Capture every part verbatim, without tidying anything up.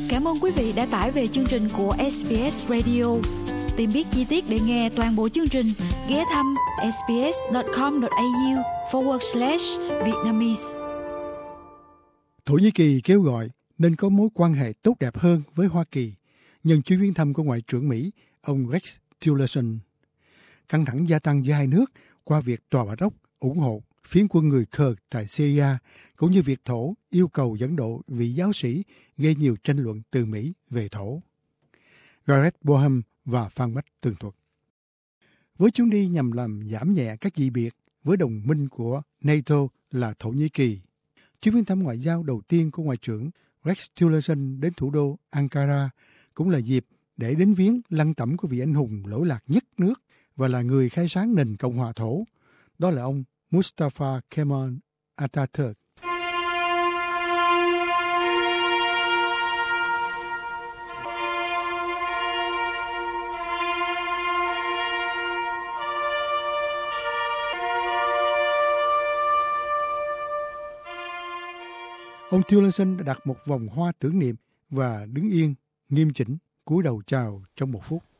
Cảm ơn quý vị đã tải về chương trình của ét bê ét Radio. Tìm biết chi tiết để nghe toàn bộ chương trình, ghé thăm sbs.com.au forward slash Vietnamese. Thổ Nhĩ Kỳ kêu gọi nên có mối quan hệ tốt đẹp hơn với Hoa Kỳ nhân chuyến viếng thăm của Ngoại trưởng Mỹ, ông Rex Tillerson. Căng thẳng gia tăng giữa hai nước qua việc Tòa Bạch Ốc ủng hộ phiến quân người Kurd tại Syria, cũng như việc Thổ yêu cầu dẫn độ vị giáo sĩ gây nhiều tranh luận từ Mỹ về Thổ. Gareth Boham và Phan Bách tường thuật. Với chuyến đi nhằm làm giảm nhẹ các dị biệt với đồng minh của NATO là Thổ Nhĩ Kỳ, chuyến viếng thăm ngoại giao đầu tiên của Ngoại trưởng Rex Tillerson đến thủ đô Ankara cũng là dịp để đến viếng lăng tẩm của vị anh hùng lỗi lạc nhất nước và là người khai sáng nền Cộng hòa Thổ. Đó là ông Mustafa Kemal Atatürk. Ông Tillerson đã đặt một vòng hoa tưởng niệm và đứng yên, nghiêm chỉnh, cúi đầu chào trong một phút.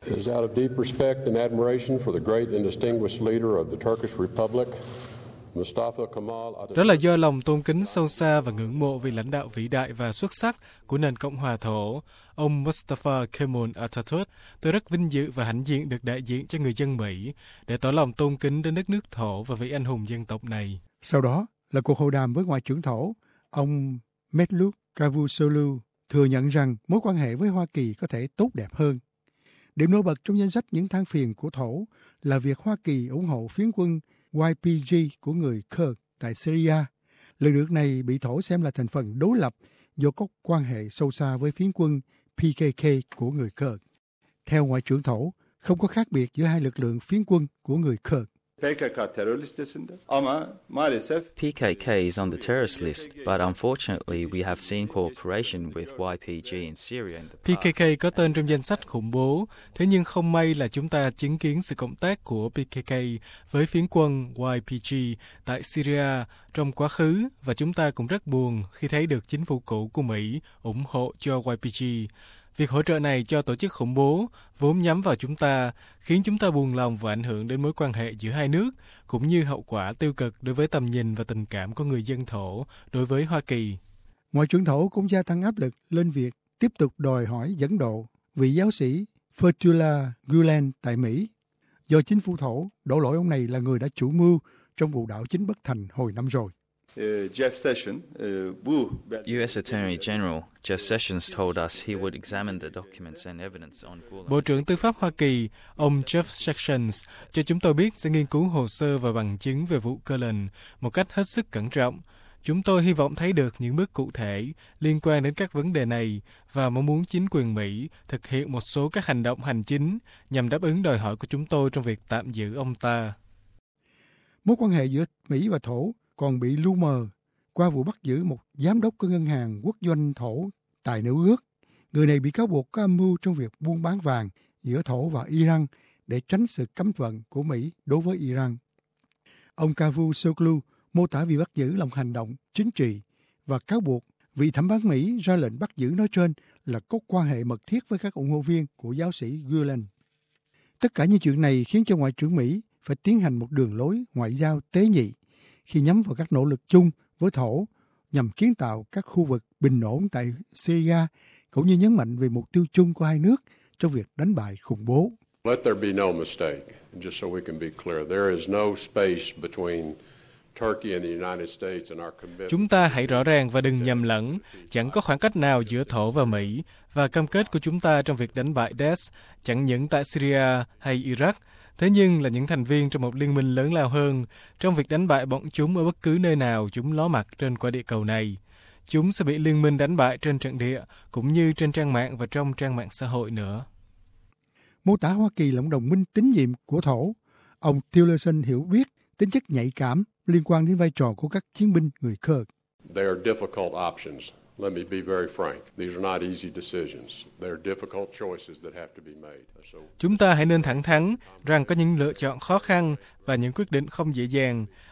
Đó là do lòng tôn kính sâu xa và ngưỡng mộ vị lãnh đạo vĩ đại và xuất sắc của nền Cộng hòa Thổ, ông Mustafa Kemal Atatürk. Tôi rất vinh dự và hãnh diện được đại diện cho người dân Mỹ để tỏ lòng tôn kính đến đất nước Thổ và vị anh hùng dân tộc này. Sau đó là cuộc hội đàm với Ngoại trưởng Thổ, ông Mevlut Cavusoglu thừa nhận rằng mối quan hệ với Hoa Kỳ có thể tốt đẹp hơn. Điểm nổi bật trong danh sách những than phiền của Thổ là việc Hoa Kỳ ủng hộ phiến quân Y P G của người Kurd tại Syria. Lực lượng này bị Thổ xem là thành phần đối lập do có quan hệ sâu xa với phiến quân P K K của người Kurd. Theo Ngoại trưởng Thổ, không có khác biệt giữa hai lực lượng phiến quân của người Kurd. P K K terör listesinde ama maalesef P K K is on the terrorist list, but unfortunately we have seen cooperation with Y P G in Syria in the past. P K K có tên trong danh sách khủng bố, thế nhưng không may là chúng ta chứng kiến sự cộng tác của P K K với phiến quân Y P G tại Syria trong quá khứ, và chúng ta cũng rất buồn khi thấy được chính phủ cũ của Mỹ ủng hộ cho Y P G. Việc hỗ trợ này cho tổ chức khủng bố vốn nhắm vào chúng ta khiến chúng ta buồn lòng và ảnh hưởng đến mối quan hệ giữa hai nước, cũng như hậu quả tiêu cực đối với tầm nhìn và tình cảm của người dân Thổ đối với Hoa Kỳ. Ngoại trưởng Thổ cũng gia tăng áp lực lên việc tiếp tục đòi hỏi dẫn độ vị giáo sĩ Fethullah Gulen tại Mỹ, do chính phủ Thổ đổ lỗi ông này là người đã chủ mưu trong vụ đảo chính bất thành hồi năm rồi. Jeff Sessions, U S Attorney General Jeff Sessions told us he would examine the documents and evidence on Gulen. Bộ trưởng Tư pháp Hoa Kỳ, ông Jeff Sessions, cho chúng tôi biết sẽ nghiên cứu hồ sơ và bằng chứng về vụ Gulen một cách hết sức cẩn trọng. Chúng tôi hy vọng thấy được những bước cụ thể liên quan đến các vấn đề này và mong muốn chính quyền Mỹ thực hiện một số các hành động hành chính nhằm đáp ứng đòi hỏi của chúng tôi trong việc tạm giữ ông ta. Mối quan hệ giữa Mỹ và Thổ còn bị lu mờ qua vụ bắt giữ một giám đốc của ngân hàng quốc doanh Thổ tại Nữ Ước. Người này bị cáo buộc có âm mưu trong việc buôn bán vàng giữa Thổ và Iran để tránh sự cấm vận của Mỹ đối với Iran. Ông Cavusoglu mô tả việc bắt giữ là một hành động chính trị và cáo buộc vị thẩm phán Mỹ ra lệnh bắt giữ nói trên là có quan hệ mật thiết với các ủng hộ viên của giáo sĩ Gulen. Tất cả những chuyện này khiến cho Ngoại trưởng Mỹ phải tiến hành một đường lối ngoại giao tế nhị khi nhắm vào các nỗ lực chung với Thổ nhằm kiến tạo các khu vực bình ổn tại Syria, cũng như nhấn mạnh về mục tiêu chung của hai nước trong việc đánh bại khủng bố. Let there be no mistake, just so we can be clear, there is no space between Turkey and the United States and our commitment. Chúng ta hãy rõ ràng và đừng nhầm lẫn, chẳng có khoảng cách nào giữa Thổ và Mỹ và cam kết của chúng ta trong việc đánh bại Daesh, chẳng những tại Syria hay Iraq, thế nhưng là những thành viên trong một liên minh lớn lao hơn trong việc đánh bại bọn chúng ở bất cứ nơi nào chúng ló mặt trên quả địa cầu này. Chúng sẽ bị liên minh đánh bại trên trận địa, cũng như trên trang mạng và trong trang mạng xã hội nữa. Mô tả Hoa Kỳ là một đồng minh tín nhiệm của Thổ, ông Tillerson hiểu biết tính chất nhạy cảm liên quan đến vai trò của các chiến binh người Kurd. They are difficult options. Let me be very frank. These are not easy decisions. They are difficult choices that have to be made. So... Chúng ta hãy nên thẳng thắn rằng có những lựa chọn khó khăn và những quyết định không dễ dàng,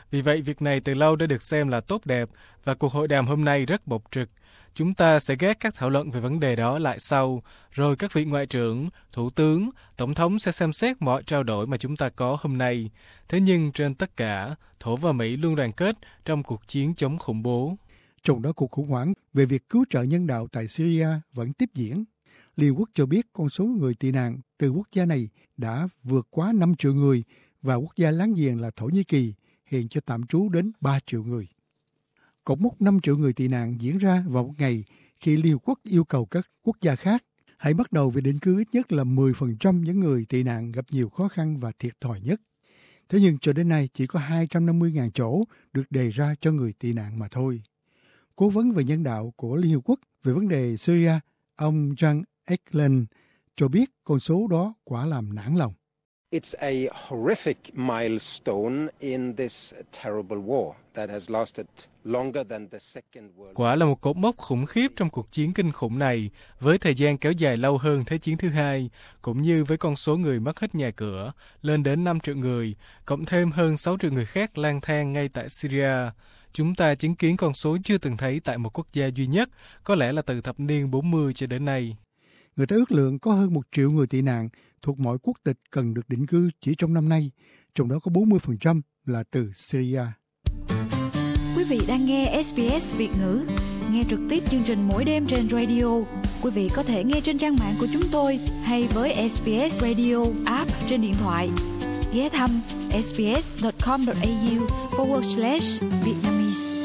Vì vậy, việc này từ lâu đã được xem là tốt đẹp và cuộc hội đàm hôm nay rất bộc trực. Chúng ta sẽ gác các thảo luận về vấn đề đó lại sau, rồi các vị ngoại trưởng, thủ tướng, tổng thống sẽ xem xét mọi trao đổi mà chúng ta có hôm nay. Thế nhưng trên tất cả, Thổ và Mỹ luôn đoàn kết trong cuộc chiến chống khủng bố. Trong đó cuộc khủng hoảng về việc cứu trợ nhân đạo tại Syria vẫn tiếp diễn. Liên Quốc cho biết con số người tị nạn từ quốc gia này đã vượt quá năm triệu người và quốc gia láng giềng là Thổ Nhĩ Kỳ hiện cho tạm trú đến ba triệu người. Cột mốc năm triệu người tị nạn diễn ra vào một ngày khi Liên Hợp Quốc yêu cầu các quốc gia khác hãy bắt đầu việc định cư ít nhất là mười phần trăm những người tị nạn gặp nhiều khó khăn và thiệt thòi nhất. Thế nhưng cho đến nay chỉ có hai trăm năm mươi nghìn chỗ được đề ra cho người tị nạn mà thôi. Cố vấn về nhân đạo của Liên Hợp Quốc về vấn đề Syria, ông Jan Egeland cho biết con số đó quả làm nản lòng. It's a horrific milestone in this terrible war that has lasted longer than the Second World War. Quả là một cột mốc khủng khiếp trong cuộc chiến kinh khủng này, với thời gian kéo dài lâu hơn Thế chiến thứ hai, cũng như với con số người mất hết nhà cửa, lên đến năm triệu người, cộng thêm hơn sáu triệu người khác lang thang ngay tại Syria. Chúng ta chứng kiến con số chưa từng thấy tại một quốc gia duy nhất, có lẽ là từ thập niên bốn mươi cho đến nay. Người ta ước lượng có hơn một triệu người tị nạn thuộc mọi quốc tịch cần được định cư chỉ trong năm nay, trong đó có bốn mươi phần trăm là từ Syria. Quý vị đang nghe ét bê ét Việt ngữ, nghe trực tiếp chương trình mỗi đêm trên radio. Quý vị có thể nghe trên trang mạng của chúng tôi hay với ét bê ét Radio app trên điện thoại. Ghé thăm sbs.com.au forward slash Vietnamese.